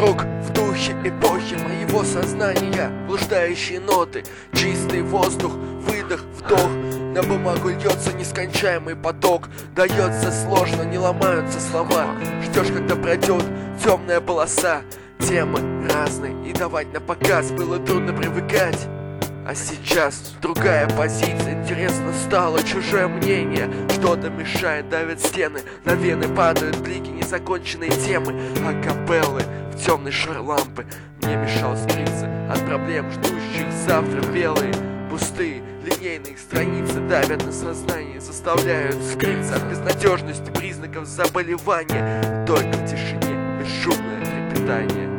вокруг в духе эпохи моего сознания. Блуждающие ноты, чистый воздух, выдох, вдох. На бумагу льется нескончаемый поток. Дается сложно, не ломаются слова. Ждешь, когда пройдет темная полоса. Темы разные, и давать на показ было трудно привыкать. А сейчас другая позиция. Интересно стало чужое мнение. Что-то мешает, давят стены. На вены падают блики незаконченной темы. Акапеллы в темный шар лампы мне мешал скрыться от проблем, ждущих завтра. Белые, пустые, линейные страницы давят на сознание, заставляют скрыться от безнадежности признаков заболевания. Только в тишине бесшумное трепетание.